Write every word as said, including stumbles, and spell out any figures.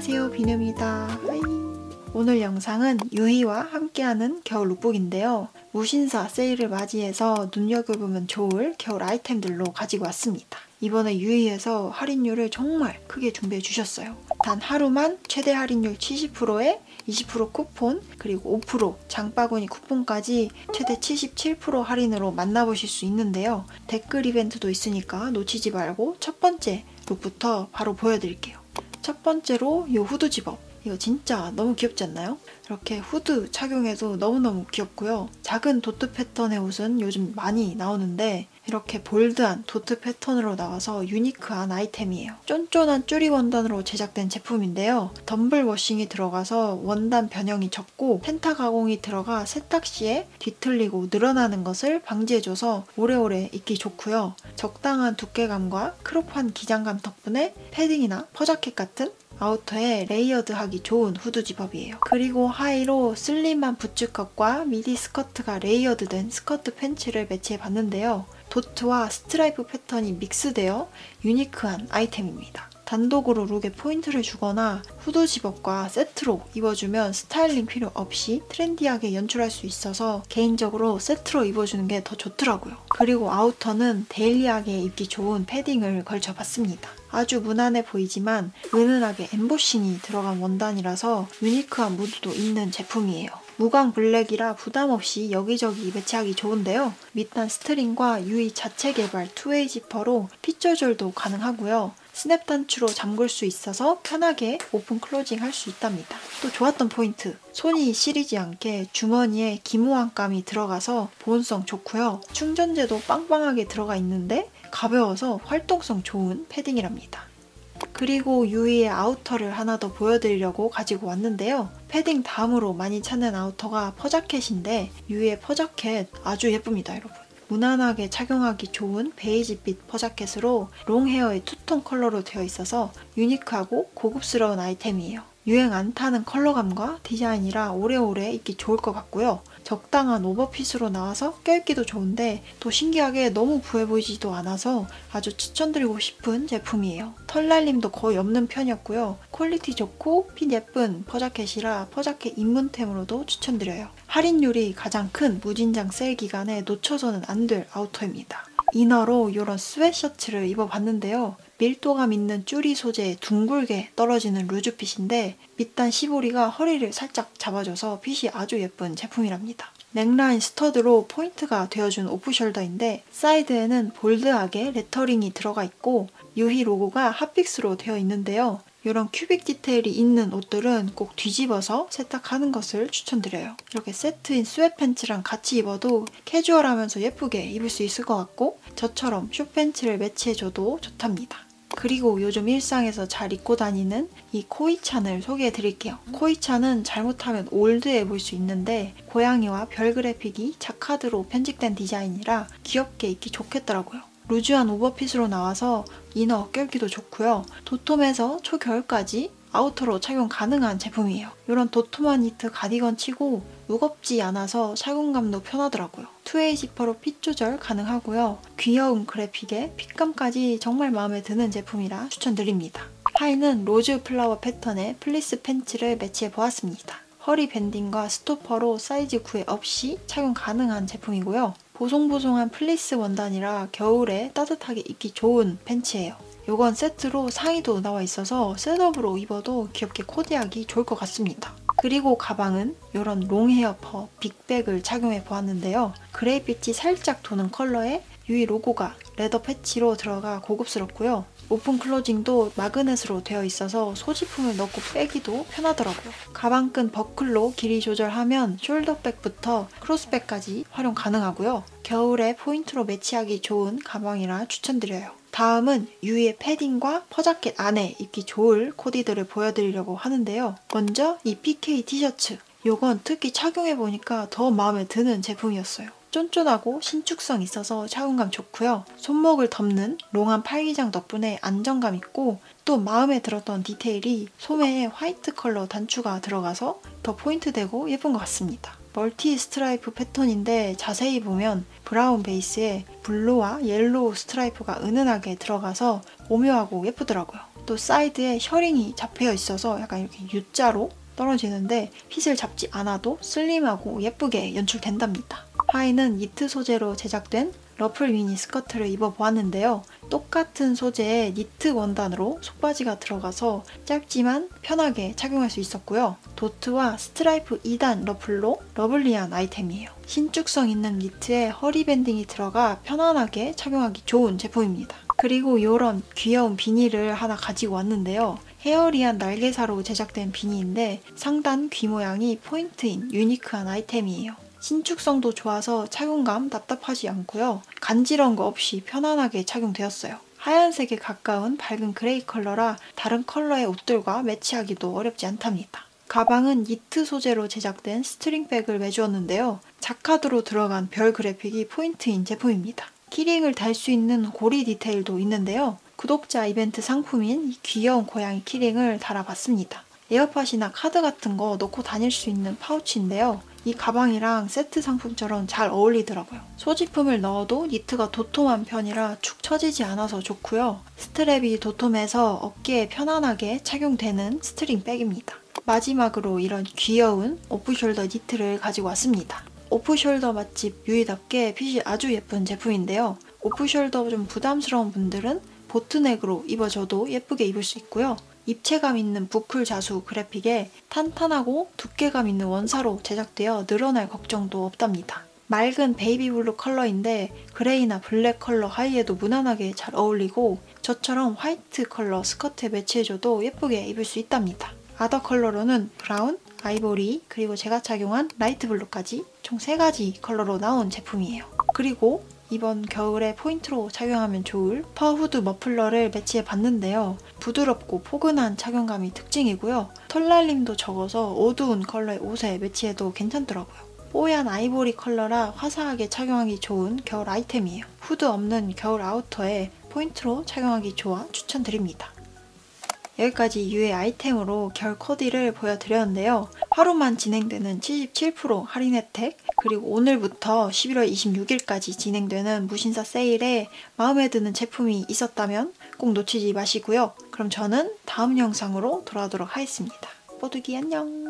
안녕하세요, 비누입니다. 하이. 오늘 영상은 유희와 함께하는 겨울 룩북인데요. 무신사 세일을 맞이해서 눈여겨보면 좋을 겨울 아이템들로 가지고 왔습니다. 이번에 유희에서 할인율을 정말 크게 준비해 주셨어요. 단 하루만 최대 할인율 칠십 퍼센트에 이십 퍼센트 쿠폰, 그리고 오 퍼센트 장바구니 쿠폰까지 최대 칠십칠 퍼센트 할인으로 만나보실 수 있는데요. 댓글 이벤트도 있으니까 놓치지 말고 첫 번째 룩부터 바로 보여드릴게요. 첫 번째로 이 후드 집업. 이거 진짜 너무 귀엽지 않나요? 이렇게 후드 착용해도 너무너무 귀엽고요. 작은 도트 패턴의 옷은 요즘 많이 나오는데 이렇게 볼드한 도트 패턴으로 나와서 유니크한 아이템이에요. 쫀쫀한 쭈리 원단으로 제작된 제품인데요. 덤블 워싱이 들어가서 원단 변형이 적고 펜타 가공이 들어가 세탁 시에 뒤틀리고 늘어나는 것을 방지해줘서 오래오래 입기 좋고요. 적당한 두께감과 크롭한 기장감 덕분에 패딩이나 퍼자켓 같은 아우터에 레이어드하기 좋은 후드 집업이에요. 그리고 하의로 슬림한 부츠컷과 미디 스커트가 레이어드된 스커트 팬츠를 매치해봤는데요. 도트와 스트라이프 패턴이 믹스되어 유니크한 아이템입니다. 단독으로 룩에 포인트를 주거나 후드 집업과 세트로 입어주면 스타일링 필요 없이 트렌디하게 연출할 수 있어서 개인적으로 세트로 입어주는 게 더 좋더라고요. 그리고 아우터는 데일리하게 입기 좋은 패딩을 걸쳐봤습니다. 아주 무난해 보이지만 은은하게 엠보싱이 들어간 원단이라서 유니크한 무드도 있는 제품이에요. 무광 블랙이라 부담없이 여기저기 매치하기 좋은데요. 밑단 스트링과 유희 자체 개발 투웨이 지퍼로 핏 조절도 가능하고요. 스냅 단추로 잠글 수 있어서 편하게 오픈 클로징 할 수 있답니다. 또 좋았던 포인트, 손이 시리지 않게 주머니에 기모함감이 들어가서 보온성 좋고요. 충전재도 빵빵하게 들어가 있는데 가벼워서 활동성 좋은 패딩이랍니다. 그리고 유희의 아우터를 하나 더 보여드리려고 가지고 왔는데요. 패딩 다음으로 많이 찾는 아우터가 퍼자켓인데 유희의 퍼자켓 아주 예쁩니다, 여러분. 무난하게 착용하기 좋은 베이지빛 퍼자켓으로 롱헤어의 투톤 컬러로 되어 있어서 유니크하고 고급스러운 아이템이에요. 유행 안 타는 컬러감과 디자인이라 오래오래 입기 좋을 것 같고요. 적당한 오버핏으로 나와서 껴입기도 좋은데 또 신기하게 너무 부해 보이지도 않아서 아주 추천드리고 싶은 제품이에요. 털날림도 거의 없는 편이었고요. 퀄리티 좋고 핏 예쁜 퍼자켓이라 퍼자켓 입문템으로도 추천드려요. 할인율이 가장 큰 무진장 세일 기간에 놓쳐서는 안 될 아우터입니다. 이너로 이런 스웨셔츠를 입어봤는데요. 밀도감 있는 쭈리 소재에 둥글게 떨어지는 루즈핏인데 밑단 시보리가 허리를 살짝 잡아줘서 핏이 아주 예쁜 제품이랍니다. 넥라인 스터드로 포인트가 되어준 오프숄더인데 사이드에는 볼드하게 레터링이 들어가 있고 유희 로고가 핫픽스로 되어 있는데요. 이런 큐빅 디테일이 있는 옷들은 꼭 뒤집어서 세탁하는 것을 추천드려요. 이렇게 세트인 스웨트팬츠랑 같이 입어도 캐주얼하면서 예쁘게 입을 수 있을 것 같고 저처럼 숏팬츠를 매치해줘도 좋답니다. 그리고 요즘 일상에서 잘 입고 다니는 이 코이찬을 소개해 드릴게요. 코이찬은 잘못하면 올드해 보일 수 있는데 고양이와 별 그래픽이 자카드로 편집된 디자인이라 귀엽게 입기 좋겠더라고요. 루즈한 오버핏으로 나와서 이너 껴입기도 좋고요. 도톰해서 초겨울까지 아우터로 착용 가능한 제품이에요. 이런 도톰한 니트 가디건 치고 무겁지 않아서 착용감도 편하더라고요. 투웨이 지퍼로 핏 조절 가능하고요. 귀여운 그래픽에 핏감까지 정말 마음에 드는 제품이라 추천드립니다. 하의는 로즈 플라워 패턴의 플리스 팬츠를 매치해 보았습니다. 허리 밴딩과 스토퍼로 사이즈 구애 없이 착용 가능한 제품이고요. 보송보송한 플리스 원단이라 겨울에 따뜻하게 입기 좋은 팬츠예요. 이건 세트로 상의도 나와 있어서 셋업으로 입어도 귀엽게 코디하기 좋을 것 같습니다. 그리고 가방은 이런 롱헤어 퍼 빅백을 착용해 보았는데요. 그레이빛이 살짝 도는 컬러에 유희 로고가 레더 패치로 들어가 고급스럽고요. 오픈 클로징도 마그넷으로 되어 있어서 소지품을 넣고 빼기도 편하더라고요. 가방끈 버클로 길이 조절하면 숄더백부터 크로스백까지 활용 가능하고요. 겨울에 포인트로 매치하기 좋은 가방이라 추천드려요. 다음은 유희의 패딩과 퍼자켓 안에 입기 좋을 코디들을 보여드리려고 하는데요. 먼저 이 피케이 티셔츠. 이건 특히 착용해보니까 더 마음에 드는 제품이었어요. 쫀쫀하고 신축성 있어서 착용감 좋고요. 손목을 덮는 롱한 팔기장 덕분에 안정감 있고 또 마음에 들었던 디테일이 소매에 화이트 컬러 단추가 들어가서 더 포인트 되고 예쁜 것 같습니다. 멀티 스트라이프 패턴인데 자세히 보면 브라운 베이스에 블루와 옐로우 스트라이프가 은은하게 들어가서 오묘하고 예쁘더라고요. 또 사이드에 셔링이 잡혀 있어서 약간 이렇게 U자로 떨어지는데 핏을 잡지 않아도 슬림하고 예쁘게 연출된답니다. 하의는 니트 소재로 제작된 러플 미니 스커트를 입어보았는데요. 똑같은 소재의 니트 원단으로 속바지가 들어가서 짧지만 편하게 착용할 수 있었고요. 도트와 스트라이프 이 단 러플로 러블리한 아이템이에요. 신축성 있는 니트에 허리 밴딩이 들어가 편안하게 착용하기 좋은 제품입니다. 그리고 이런 귀여운 비니를 하나 가지고 왔는데요. 헤어리한 날개사로 제작된 비니인데 상단 귀 모양이 포인트인 유니크한 아이템이에요. 신축성도 좋아서 착용감 답답하지 않고요. 간지러운 거 없이 편안하게 착용되었어요. 하얀색에 가까운 밝은 그레이 컬러라 다른 컬러의 옷들과 매치하기도 어렵지 않답니다. 가방은 니트 소재로 제작된 스트링백을 매주었는데요. 자카드로 들어간 별 그래픽이 포인트인 제품입니다. 키링을 달 수 있는 고리 디테일도 있는데요. 구독자 이벤트 상품인 이 귀여운 고양이 키링을 달아봤습니다. 에어팟이나 카드 같은 거 넣고 다닐 수 있는 파우치인데요. 이 가방이랑 세트 상품처럼 잘 어울리더라고요. 소지품을 넣어도 니트가 도톰한 편이라 축 처지지 않아서 좋고요. 스트랩이 도톰해서 어깨에 편안하게 착용되는 스트링백입니다. 마지막으로 이런 귀여운 오프숄더 니트를 가지고 왔습니다. 오프숄더 맛집 유이답게 핏이 아주 예쁜 제품인데요. 오프숄더 좀 부담스러운 분들은 보트넥으로 입어줘도 예쁘게 입을 수 있고요. 입체감 있는 부클 자수 그래픽에 탄탄하고 두께감 있는 원사로 제작되어 늘어날 걱정도 없답니다. 맑은 베이비 블루 컬러인데 그레이나 블랙 컬러 하의에도 무난하게 잘 어울리고 저처럼 화이트 컬러 스커트에 매치해줘도 예쁘게 입을 수 있답니다. 아더 컬러로는 브라운, 아이보리, 그리고 제가 착용한 라이트 블루까지 총 세 가지 컬러로 나온 제품이에요. 그리고 이번 겨울에 포인트로 착용하면 좋을 퍼후드 머플러를 매치해 봤는데요. 부드럽고 포근한 착용감이 특징이고요. 털날림도 적어서 어두운 컬러의 옷에 매치해도 괜찮더라고요. 뽀얀 아이보리 컬러라 화사하게 착용하기 좋은 겨울 아이템이에요. 후드 없는 겨울 아우터에 포인트로 착용하기 좋아 추천드립니다. 여기까지 유의 아이템으로 겨울 코디를 보여드렸는데요. 하루만 진행되는 칠십칠 퍼센트 할인 혜택, 그리고 오늘부터 십일월 이십육일까지 진행되는 무신사 세일에 마음에 드는 제품이 있었다면 꼭 놓치지 마시고요. 그럼 저는 다음 영상으로 돌아오도록 하겠습니다. 뽀드기 안녕!